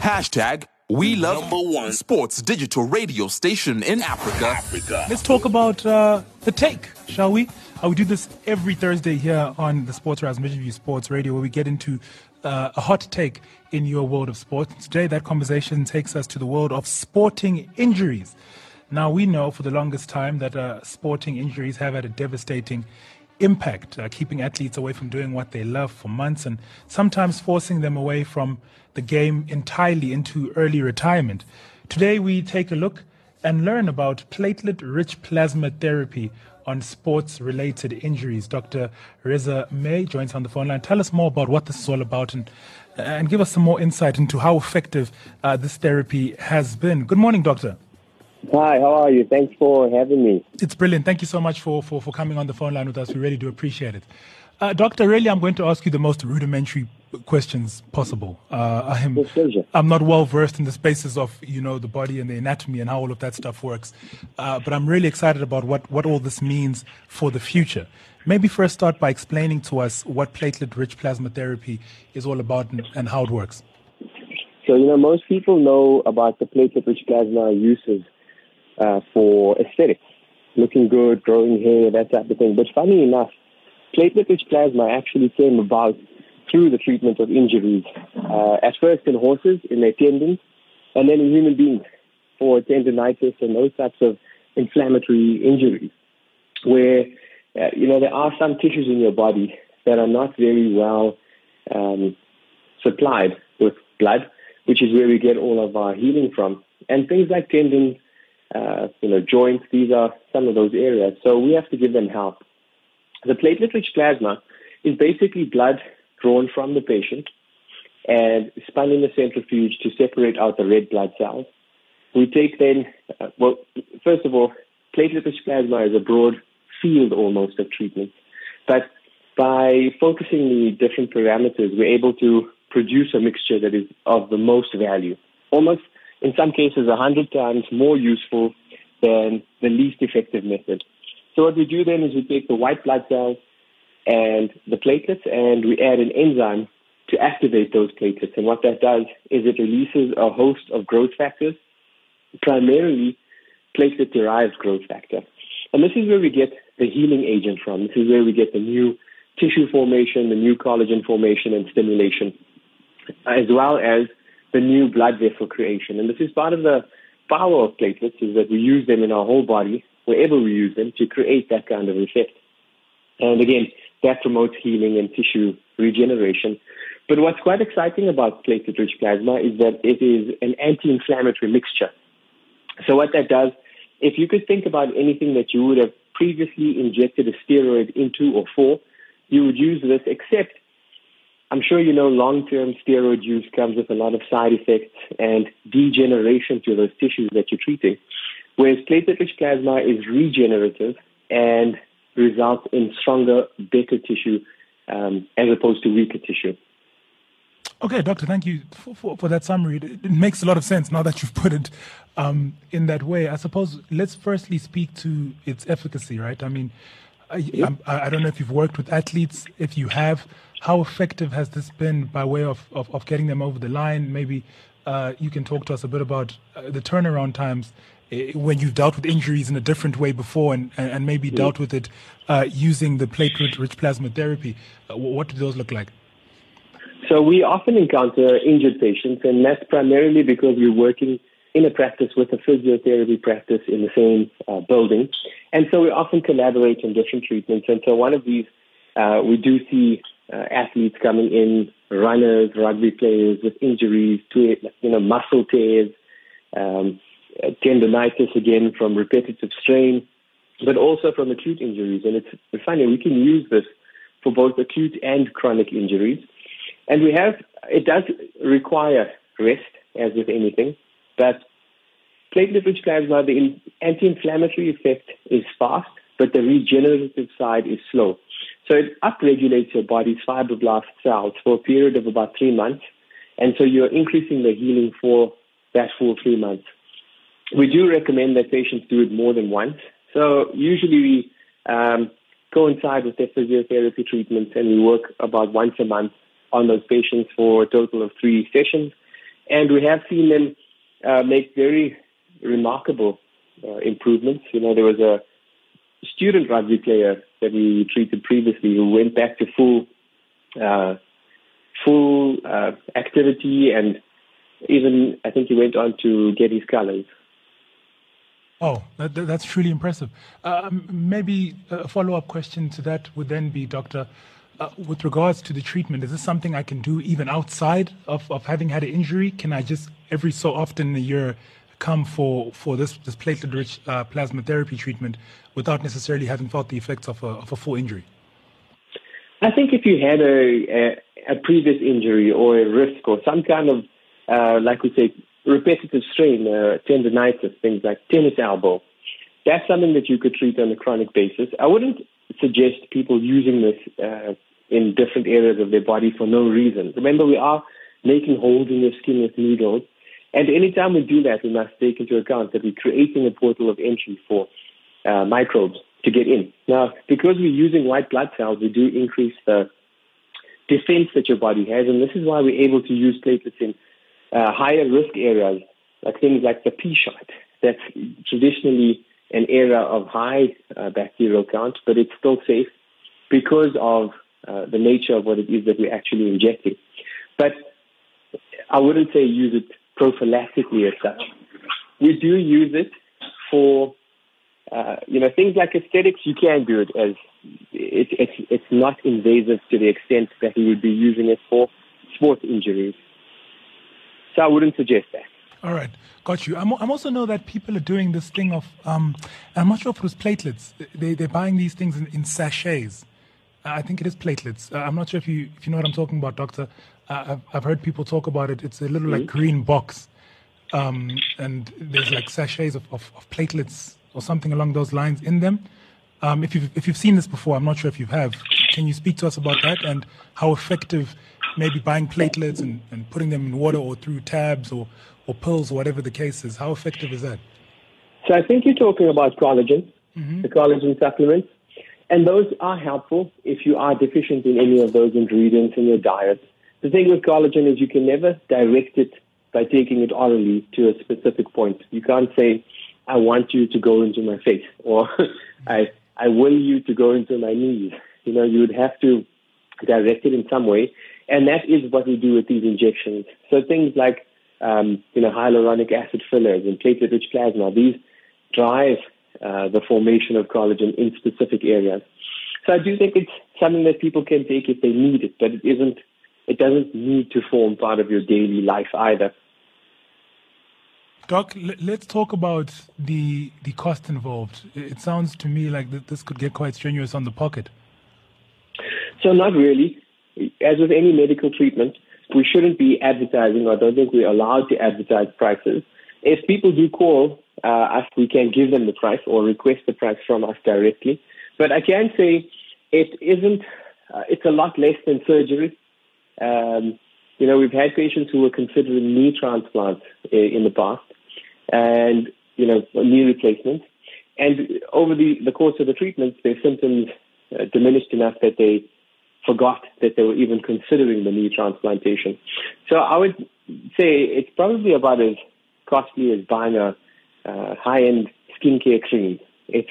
Hashtag we love number one sports digital radio station in Africa. Let's talk about The Take, shall we? We do this every Thursday here on the Sports Rise Mission View Sports Radio, where we get into a hot take in your world of sports. Today, that conversation takes us to the world of sporting injuries. Now, we know for the longest time that sporting injuries have had a devastating impact, keeping athletes away from doing what they love for months and sometimes forcing them away from the game entirely into early retirement. Today, we take a look and learn about platelet-rich plasma therapy on sports-related injuries. Dr. Reza May joins us on the phone line. Tell us more about what this is all about and give us some more insight into how effective this therapy has been. Good morning, Doctor. Hi, how are you? Thanks for having me. It's brilliant. Thank you so much for coming on the phone line with us. We really do appreciate it. Doctor, really, I'm going to ask you the most rudimentary questions possible. I'm not well versed in the spaces of, the body and the anatomy and how all of that stuff works. But I'm really excited about what all this means for the future. Maybe first start by explaining to us what platelet-rich plasma therapy is all about and how it works. So, most people know about the platelet-rich plasma uses for aesthetics, looking good, growing hair, that type of thing. But funny enough, platelet-rich plasma actually came about through the treatment of injuries, at first in horses, in their tendons, and then in human beings for tendonitis and those types of inflammatory injuries, where, there are some tissues in your body that are not very well supplied with blood, which is where we get all of our healing from. And things like tendons, joints, these are some of those areas. So we have to give them help. The platelet-rich plasma is basically blood drawn from the patient and spun in the centrifuge to separate out the red blood cells. We take then, first of all, platelet-rich plasma is a broad field almost of treatment. But by focusing the different parameters, we're able to produce a mixture that is of the most value, almost in some cases 100 times more useful than the least effective method. So what we do then is we take the white blood cells and the platelets and we add an enzyme to activate those platelets. And what that does is it releases a host of growth factors, primarily platelet-derived growth factor. And this is where we get the healing agent from. This is where we get the new tissue formation, the new collagen formation and stimulation, as well as the new blood vessel creation. And this is part of the power of platelets, is that we use them in our whole body, wherever we use them, to create that kind of effect. And again, that promotes healing and tissue regeneration. But what's quite exciting about platelet-rich plasma is that it is an anti-inflammatory mixture. So what that does, if you could think about anything that you would have previously injected a steroid into or for, you would use this, except I'm sure you know long-term steroid use comes with a lot of side effects and degeneration to those tissues that you're treating, whereas platelet-rich plasma is regenerative and results in stronger, better tissue as opposed to weaker tissue. Okay, Doctor, thank you for that summary. It makes a lot of sense now that you've put it in that way. I suppose let's firstly speak to its efficacy, right? I mean, I don't know if you've worked with athletes. If you have, how effective has this been by way of getting them over the line? Maybe you can talk to us a bit about the turnaround times when you've dealt with injuries in a different way before and maybe dealt with it using the platelet-rich plasma therapy. What do those look like? So we often encounter injured patients, and that's primarily because we're working in a practice with a physiotherapy practice in the same building. And so we often collaborate on different treatments. And so one of these, we do see athletes coming in, runners, rugby players with injuries, muscle tears, tendonitis, again, from repetitive strain, but also from acute injuries. And it's funny, we can use this for both acute and chronic injuries. And it does require rest, as with anything, but platelet-rich plasma, the anti-inflammatory effect is fast, but the regenerative side is slow. So it upregulates your body's fibroblast cells for a period of about 3 months, and so you're increasing the healing for that full 3 months. We do recommend that patients do it more than once. So usually we coincide with their physiotherapy treatments, and we work about once a month on those patients for a total of 3 sessions. And we have seen them make very remarkable improvements. You know, there was a student rugby player that we treated previously who went back to full activity, and even I think he went on to get his colors. Oh, that's truly impressive. Maybe a follow-up question to that would then be, Doctor, with regards to the treatment, is this something I can do even outside of having had an injury? Can I just every so often in a year come for this platelet-rich plasma therapy treatment without necessarily having felt the effects of a full injury? I think if you had a previous injury or a risk or some kind of, like we say, repetitive strain, tendonitis, things like tennis elbow, that's something that you could treat on a chronic basis. I wouldn't suggest people using this in different areas of their body for no reason. Remember, we are making holes in your skin with needles, and anytime we do that, we must take into account that we're creating a portal of entry for microbes to get in. Now, because we're using white blood cells, we do increase the defense that your body has, and this is why we're able to use platelets in higher risk areas, like things like the pea shot. That's traditionally an area of high bacterial count, but it's still safe because of the nature of what it is that we're actually injecting. But I wouldn't say use it prophylactically as such. We do use it for things like aesthetics. You can do it as it's not invasive to the extent that we would be using it for sports injuries. So I wouldn't suggest that. All right, got you. I'm also know that people are doing this thing of, I'm not sure if it was platelets. They're buying these things in sachets. I think it is platelets. I'm not sure if you know what I'm talking about, Doctor. I've heard people talk about it. It's a little like green box, and there's like sachets of platelets or something along those lines in them. If you've seen this before, I'm not sure if you have. Can you speak to us about that and how effective maybe buying platelets and putting them in water or through tabs or pills or whatever the case is? How effective is that? So I think you're talking about collagen, the collagen supplements. And those are helpful if you are deficient in any of those ingredients in your diet. The thing with collagen is you can never direct it by taking it orally to a specific point. You can't say, I want you to go into my face, or I will you to go into my knees. You know, you would have to direct it in some way. And that is what we do with these injections. So things like, hyaluronic acid fillers and platelet-rich plasma, these drive the formation of collagen in specific areas. So I do think it's something that people can take if they need it, but it doesn't need to form part of your daily life either. Doc, let's talk about the cost involved. It sounds to me like this could get quite strenuous on the pocket. So not really. As with any medical treatment, we shouldn't be advertising, or I don't think we're allowed to advertise prices. If people do call us, we can give them the price or request the price from us directly. But I can say it's a lot less than surgery. We've had patients who were considering knee transplants in the past and, knee replacements. And over the course of the treatment, their symptoms diminished enough that they forgot that they were even considering the knee transplantation. So I would say it's probably about as costly as buying a high-end skincare cream. It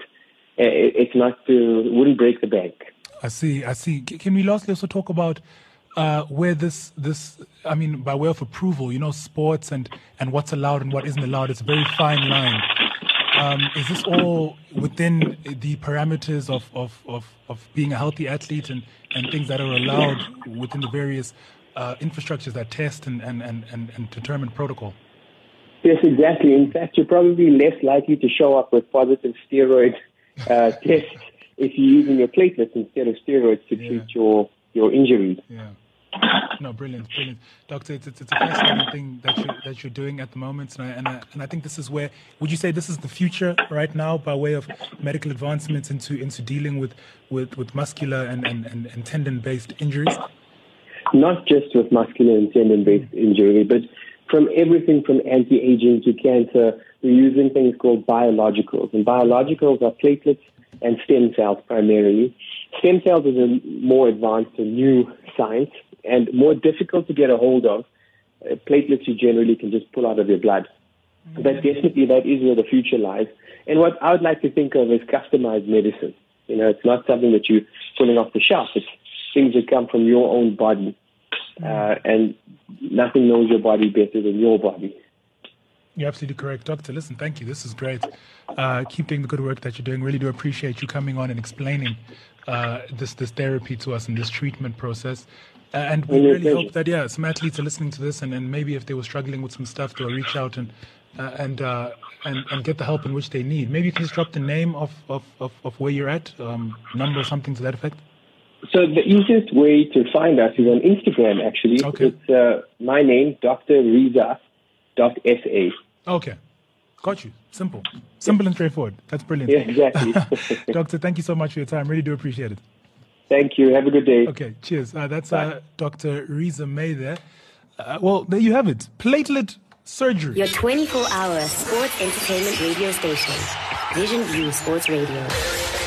wouldn't break the bank. I see. Can we lastly also talk about where this, by way of approval, sports and what's allowed and what isn't allowed? It's a very fine line. Is this all within the parameters of being a healthy athlete and things that are allowed within the various infrastructures that test and determine protocol? Yes, exactly. In fact, you're probably less likely to show up with positive steroid tests if you're using your platelets instead of steroids to treat your injuries. Yeah. No, brilliant. Doctor, it's a fascinating thing that you're doing at the moment, and I think this is where, would you say this is the future right now by way of medical advancements into dealing with muscular and tendon-based injuries? Not just with muscular and tendon-based injury, but from everything from anti-aging to cancer, we're using things called biologicals. And biologicals are platelets and stem cells primarily. Stem cells is a more advanced and new science and more difficult to get a hold of platelets you generally can just pull out of your blood. But definitely that is where the future lies. And what I would like to think of is customized medicine. It's not something that you're pulling off the shelf. It's things that come from your own body. And nothing knows your body better than your body. You're absolutely correct, Doctor. Listen, thank you. This is great. Keep doing the good work that you're doing. Really do appreciate you coming on and explaining this therapy to us and this treatment process. And we really hope that, some athletes are listening to this and maybe if they were struggling with some stuff, they'll reach out and get the help in which they need. Maybe you can just drop the name of where you're at, number or something to that effect. So the easiest way to find us is on Instagram, actually. Okay. It's my name, Dr. Riza.sa. Okay. Got you. Simple and straightforward. That's brilliant. Yeah, exactly. Doctor, thank you so much for your time. Really do appreciate it. Thank you. Have a good day. Okay, cheers. That's Dr. Riza May there. Well, there you have it. Platelet surgery. Your 24-hour sports entertainment radio station. Vision View Sports Radio.